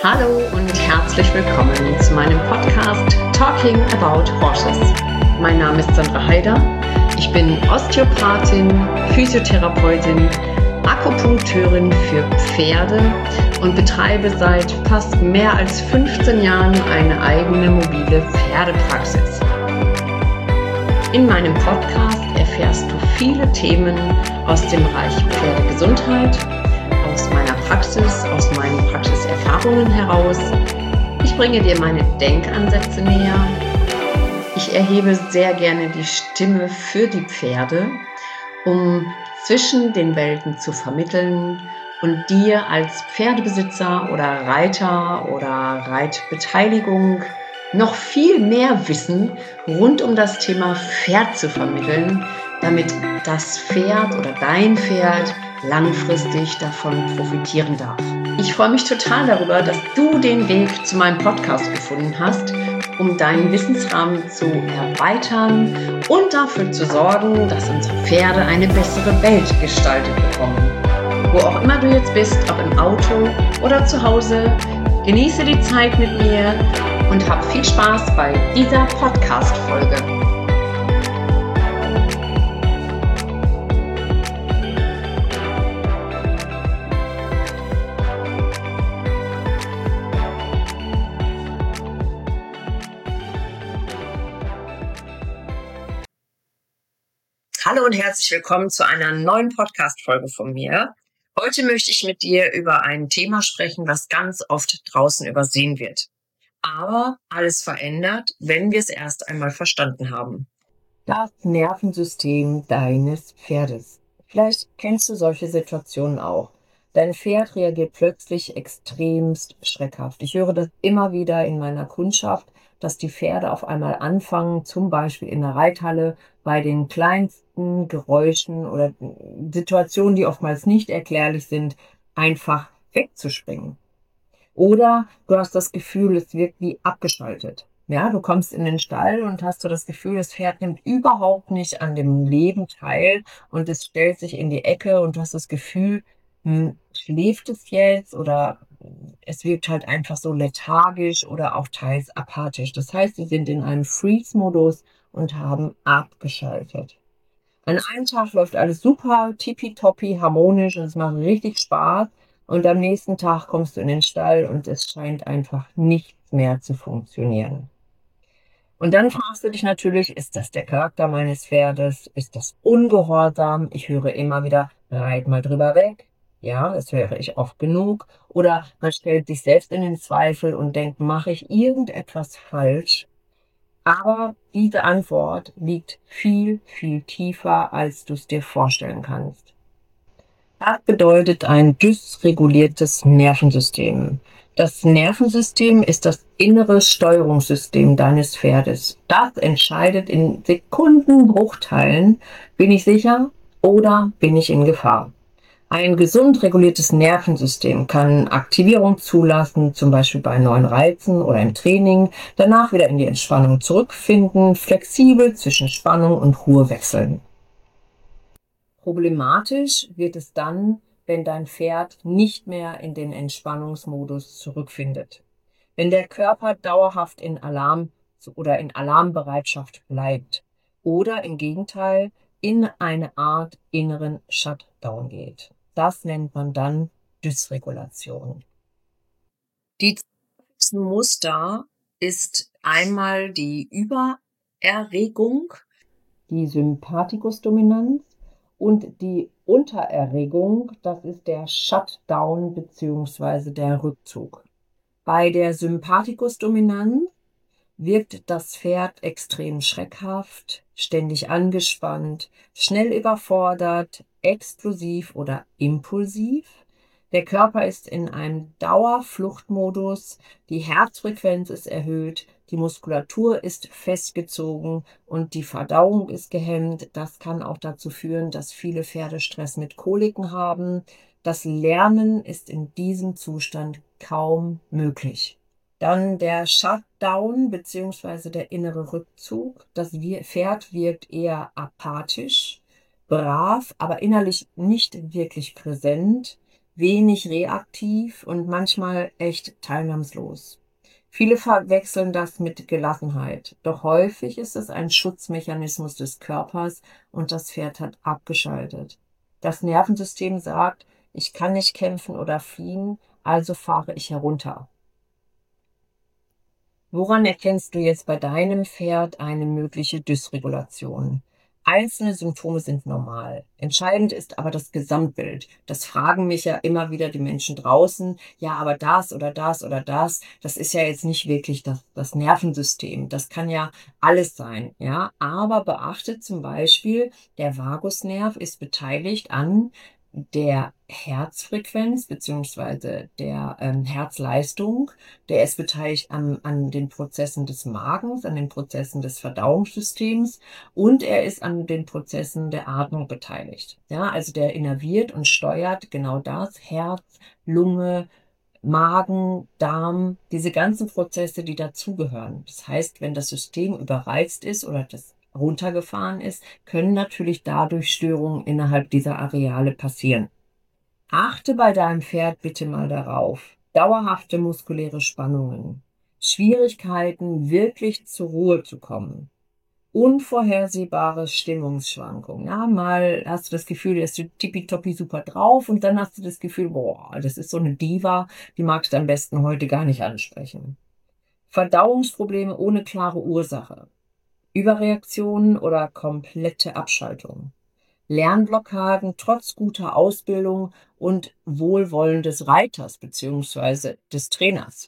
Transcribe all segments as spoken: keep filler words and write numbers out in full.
Hallo und herzlich willkommen zu meinem Podcast Talking About Horses. Mein Name ist Sandra Heider. Ich bin Osteopathin, Physiotherapeutin, Akupunkteurin für Pferde und betreibe seit fast mehr als fünfzehn Jahren eine eigene mobile Pferdepraxis. In meinem Podcast erfährst du viele Themen aus dem Bereich Pferdegesundheit, aus meiner Praxis, aus meinen Praxiserfahrungen heraus. Ich bringe dir meine Denkansätze näher. Ich erhebe sehr gerne die Stimme für die Pferde, um zwischen den Welten zu vermitteln und dir als Pferdebesitzer oder Reiter oder Reitbeteiligung noch viel mehr Wissen rund um das Thema Pferd zu vermitteln, damit das Pferd oder dein Pferd langfristig davon profitieren darf. Ich freue mich total darüber, dass du den Weg zu meinem Podcast gefunden hast, um deinen Wissensrahmen zu erweitern und dafür zu sorgen, dass unsere Pferde eine bessere Welt gestaltet bekommen. Wo auch immer du jetzt bist, ob im Auto oder zu Hause, genieße die Zeit mit mir und hab viel Spaß bei dieser Podcast-Folge. Hallo und herzlich willkommen zu einer neuen Podcast-Folge von mir. Heute möchte ich mit dir über ein Thema sprechen, was ganz oft draußen übersehen wird. Aber alles verändert, wenn wir es erst einmal verstanden haben. Das Nervensystem deines Pferdes. Vielleicht kennst du solche Situationen auch. Dein Pferd reagiert plötzlich extremst schreckhaft. Ich höre das immer wieder in meiner Kundschaft, dass die Pferde auf einmal anfangen, zum Beispiel in der Reithalle bei den kleinsten Geräuschen oder Situationen, die oftmals nicht erklärlich sind, einfach wegzuspringen. Oder du hast das Gefühl, es wird wie abgeschaltet. Ja, du kommst in den Stall und hast so das Gefühl, das Pferd nimmt überhaupt nicht an dem Leben teil und es stellt sich in die Ecke und du hast das Gefühl, hm, schläft es jetzt oder es wirkt halt einfach so lethargisch oder auch teils apathisch. Das heißt, sie sind in einem Freeze-Modus und haben abgeschaltet. An einem Tag läuft alles super, tippitoppi, harmonisch und es macht richtig Spaß. Und am nächsten Tag kommst du in den Stall und es scheint einfach nichts mehr zu funktionieren. Und dann fragst du dich natürlich, ist das der Charakter meines Pferdes? Ist das ungehorsam? Ich höre immer wieder, reit mal drüber weg. Ja, das höre ich oft genug. Oder man stellt sich selbst in den Zweifel und denkt, mache ich irgendetwas falsch? Aber diese Antwort liegt viel, viel tiefer, als du es dir vorstellen kannst. Das bedeutet ein dysreguliertes Nervensystem. Das Nervensystem ist das innere Steuerungssystem deines Pferdes. Das entscheidet in Sekundenbruchteilen, bin ich sicher oder bin ich in Gefahr. Ein gesund reguliertes Nervensystem kann Aktivierung zulassen, zum Beispiel bei neuen Reizen oder im Training, danach wieder in die Entspannung zurückfinden, flexibel zwischen Spannung und Ruhe wechseln. Problematisch wird es dann, wenn dein Pferd nicht mehr in den Entspannungsmodus zurückfindet. Wenn der Körper dauerhaft in Alarm oder in Alarmbereitschaft bleibt oder im Gegenteil in eine Art inneren Shutdown geht. Das nennt man dann Dysregulation. Die zwei Muster ist einmal die Übererregung, die Sympathikusdominanz, und die Untererregung, das ist der Shutdown bzw. der Rückzug. Bei der Sympathikusdominanz wirkt das Pferd extrem schreckhaft, ständig angespannt, schnell überfordert, explosiv oder impulsiv. Der Körper ist in einem Dauerfluchtmodus, die Herzfrequenz ist erhöht, die Muskulatur ist festgezogen und die Verdauung ist gehemmt. Das kann auch dazu führen, dass viele Pferde Stress mit Koliken haben. Das Lernen ist in diesem Zustand kaum möglich. Dann der Shutdown bzw. der innere Rückzug. Das Pferd wirkt eher apathisch, brav, aber innerlich nicht wirklich präsent. wenig reaktiv und manchmal echt teilnahmslos. Viele verwechseln das mit Gelassenheit, doch häufig ist es ein Schutzmechanismus des Körpers und das Pferd hat abgeschaltet. Das Nervensystem sagt, ich kann nicht kämpfen oder fliehen, also fahre ich herunter. Woran erkennst du jetzt bei deinem Pferd eine mögliche Dysregulation? Einzelne Symptome sind normal. Entscheidend ist aber das Gesamtbild. Das fragen mich ja immer wieder die Menschen draußen. Ja, aber das oder das oder das, das ist ja jetzt nicht wirklich das, das Nervensystem. Das kann ja alles sein, ja. Aber beachtet zum Beispiel, der Vagusnerv ist beteiligt an der Herzfrequenz beziehungsweise der ähm, Herzleistung. Der ist beteiligt an, an den Prozessen des Magens, an den Prozessen des Verdauungssystems und er ist an den Prozessen der Atmung beteiligt. Ja, also der innerviert und steuert genau das, Herz, Lunge, Magen, Darm, diese ganzen Prozesse, die dazugehören. Das heißt, wenn das System überreizt ist oder das runtergefahren ist, können natürlich dadurch Störungen innerhalb dieser Areale passieren. Achte bei deinem Pferd bitte mal darauf. Dauerhafte muskuläre Spannungen, Schwierigkeiten, wirklich zur Ruhe zu kommen, unvorhersehbare Stimmungsschwankungen. Ja, mal hast du das Gefühl, dass du tippitoppi super drauf und dann hast du das Gefühl, boah, das ist so eine Diva, die magst du am besten heute gar nicht ansprechen. Verdauungsprobleme ohne klare Ursache. Überreaktionen oder komplette Abschaltung. Lernblockaden trotz guter Ausbildung und Wohlwollen des Reiters bzw. des Trainers.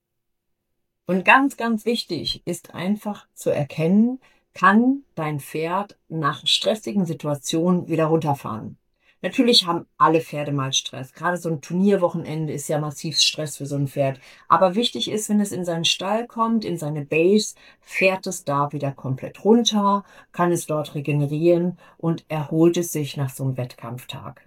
Und ganz, ganz wichtig ist einfach zu erkennen, kann dein Pferd nach stressigen Situationen wieder runterfahren. Natürlich haben alle Pferde mal Stress. Gerade so ein Turnierwochenende ist ja massiv Stress für so ein Pferd. Aber wichtig ist, wenn es in seinen Stall kommt, in seine Base, fährt es da wieder komplett runter, kann es dort regenerieren und erholt es sich nach so einem Wettkampftag.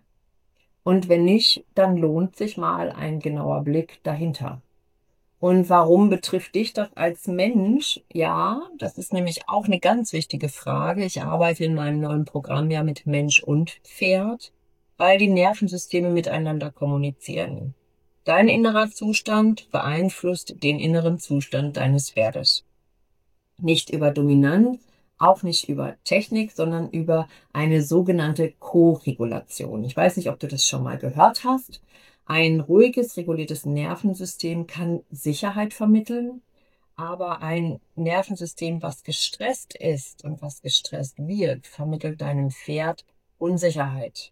Und wenn nicht, dann lohnt sich mal ein genauer Blick dahinter. Und warum betrifft dich das als Mensch? Ja, das ist nämlich auch eine ganz wichtige Frage. Ich arbeite in meinem neuen Programm ja mit Mensch und Pferd, weil die Nervensysteme miteinander kommunizieren. Dein innerer Zustand beeinflusst den inneren Zustand deines Pferdes. Nicht über Dominanz, auch nicht über Technik, sondern über eine sogenannte Koregulation. Ich weiß nicht, ob du das schon mal gehört hast. Ein ruhiges, reguliertes Nervensystem kann Sicherheit vermitteln, aber ein Nervensystem, was gestresst ist und was gestresst wird, vermittelt deinem Pferd Unsicherheit.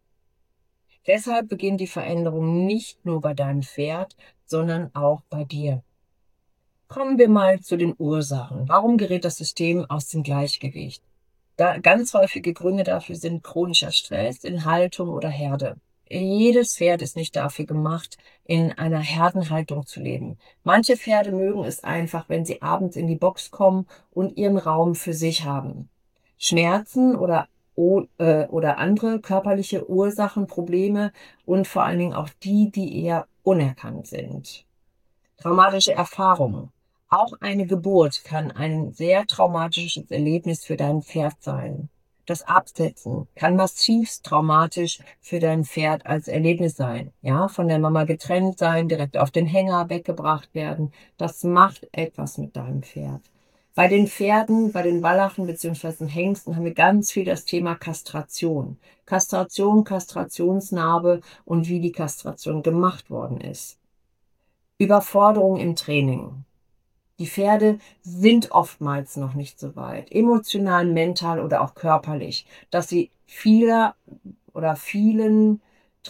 Deshalb beginnt die Veränderung nicht nur bei deinem Pferd, sondern auch bei dir. Kommen wir mal zu den Ursachen. Warum gerät das System aus dem Gleichgewicht? Da ganz häufige Gründe dafür sind chronischer Stress in Haltung oder Herde. Jedes Pferd ist nicht dafür gemacht, in einer Herdenhaltung zu leben. Manche Pferde mögen es einfach, wenn sie abends in die Box kommen und ihren Raum für sich haben. Schmerzen oder, oder andere körperliche Ursachen, Probleme und vor allen Dingen auch die, die eher unerkannt sind. Traumatische Erfahrungen. Auch eine Geburt kann ein sehr traumatisches Erlebnis für dein Pferd sein. Das Absetzen kann massivst traumatisch für dein Pferd als Erlebnis sein. Ja, von der Mama getrennt sein, direkt auf den Hänger weggebracht werden. Das macht etwas mit deinem Pferd. Bei den Pferden, bei den Wallachen bzw. Hengsten haben wir ganz viel das Thema Kastration. Kastration, Kastrationsnarbe und wie die Kastration gemacht worden ist. Überforderung im Training. Die Pferde sind oftmals noch nicht so weit, emotional, mental oder auch körperlich, dass sie vieler oder vielen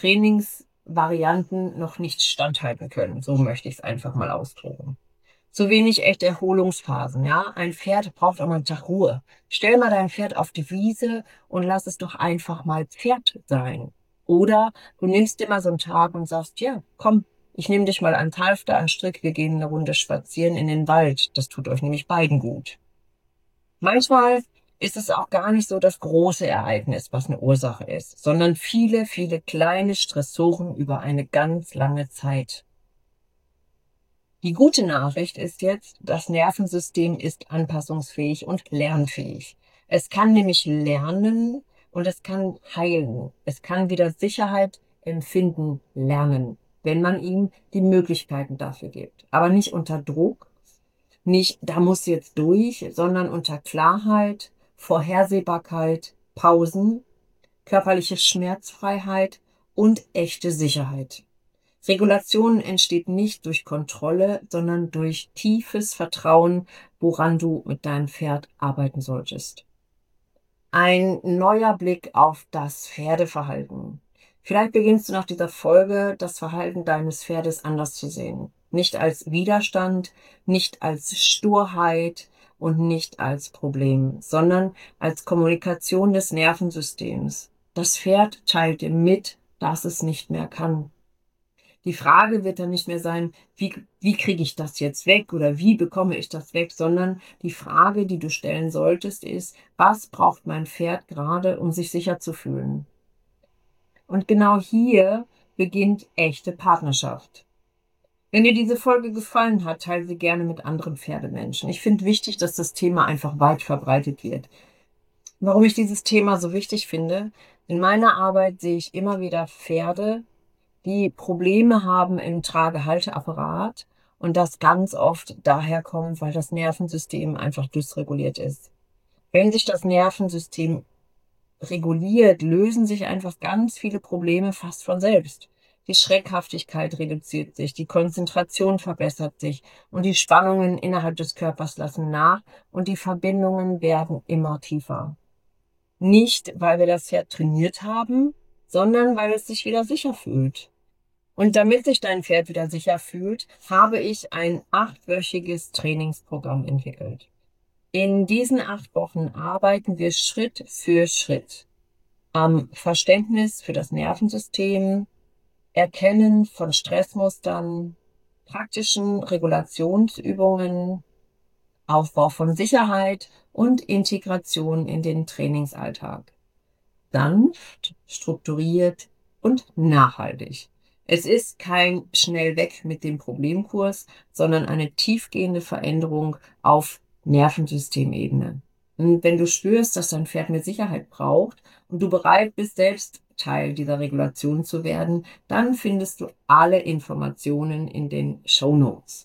Trainingsvarianten noch nicht standhalten können. So möchte ich es einfach mal ausdrücken. Zu wenig echte Erholungsphasen, ja. Ein Pferd braucht auch mal einen Tag Ruhe. Stell mal dein Pferd auf die Wiese und lass es doch einfach mal Pferd sein. Oder du nimmst dir mal so einen Tag und sagst, ja, komm, ich nehme dich mal ans Halfter, an Strick, wir gehen eine Runde spazieren in den Wald. Das tut euch nämlich beiden gut. Manchmal ist es auch gar nicht so das große Ereignis, was eine Ursache ist, sondern viele, viele kleine Stressoren über eine ganz lange Zeit. Die gute Nachricht ist jetzt, das Nervensystem ist anpassungsfähig und lernfähig. Es kann nämlich lernen und es kann heilen. Es kann wieder Sicherheit empfinden lernen, wenn man ihm die Möglichkeiten dafür gibt. Aber nicht unter Druck, nicht, da muss jetzt durch, sondern unter Klarheit, Vorhersehbarkeit, Pausen, körperliche Schmerzfreiheit und echte Sicherheit. Regulation entsteht nicht durch Kontrolle, sondern durch tiefes Vertrauen, woran du mit deinem Pferd arbeiten solltest. Ein neuer Blick auf das Pferdeverhalten. Vielleicht beginnst du nach dieser Folge, das Verhalten deines Pferdes anders zu sehen. Nicht als Widerstand, nicht als Sturheit und nicht als Problem, sondern als Kommunikation des Nervensystems. Das Pferd teilt dir mit, dass es nicht mehr kann. Die Frage wird dann nicht mehr sein, wie, wie kriege ich das jetzt weg oder wie bekomme ich das weg, sondern die Frage, die du stellen solltest, ist, was braucht mein Pferd gerade, um sich sicher zu fühlen? Und genau hier beginnt echte Partnerschaft. Wenn dir diese Folge gefallen hat, teile sie gerne mit anderen Pferdemenschen. Ich finde wichtig, dass das Thema einfach weit verbreitet wird. Warum ich dieses Thema so wichtig finde? In meiner Arbeit sehe ich immer wieder Pferde, die Probleme haben im Tragehalteapparat und das ganz oft daher kommt, weil das Nervensystem einfach dysreguliert ist. Wenn sich das Nervensystem reguliert, lösen sich einfach ganz viele Probleme fast von selbst. Die Schreckhaftigkeit reduziert sich, die Konzentration verbessert sich und die Spannungen innerhalb des Körpers lassen nach und die Verbindungen werden immer tiefer. Nicht, weil wir das Pferd trainiert haben, sondern weil es sich wieder sicher fühlt. Und damit sich dein Pferd wieder sicher fühlt, habe ich ein achtwöchiges Trainingsprogramm entwickelt. In diesen acht Wochen arbeiten wir Schritt für Schritt am Verständnis für das Nervensystem, Erkennen von Stressmustern, praktischen Regulationsübungen, Aufbau von Sicherheit und Integration in den Trainingsalltag. Sanft, strukturiert und nachhaltig. Es ist kein schnell weg mit dem Problemkurs, sondern eine tiefgehende Veränderung auf Nervensystemebene. Und wenn du spürst, dass dein Pferd mehr Sicherheit braucht und du bereit bist, selbst Teil dieser Regulation zu werden, dann findest du alle Informationen in den Shownotes.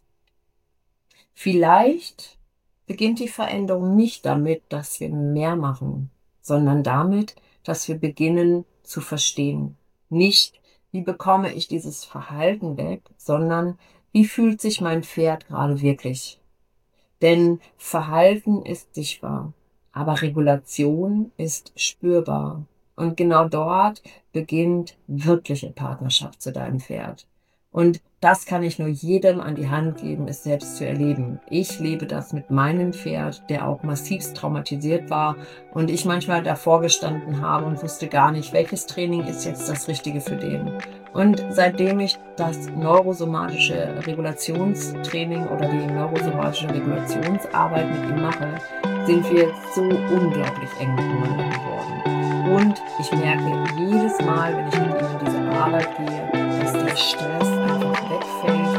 Vielleicht beginnt die Veränderung nicht damit, dass wir mehr machen, sondern damit, dass wir beginnen zu verstehen. Nicht, wie bekomme ich dieses Verhalten weg, sondern wie fühlt sich mein Pferd gerade wirklich? Denn Verhalten ist sichtbar, aber Regulation ist spürbar. Und genau dort beginnt wirkliche Partnerschaft zu deinem Pferd. Und das kann ich nur jedem an die Hand geben, es selbst zu erleben. Ich lebe das mit meinem Pferd, der auch massivst traumatisiert war und ich manchmal davor gestanden habe und wusste gar nicht, welches Training ist jetzt das Richtige für den. Und seitdem ich das neurosomatische Regulationstraining oder die neurosomatische Regulationsarbeit mit ihm mache, sind wir so unglaublich eng miteinander geworden. Und ich merke jedes Mal, wenn ich mit ihm in diese Arbeit gehe, dass der Stress einfach wegfällt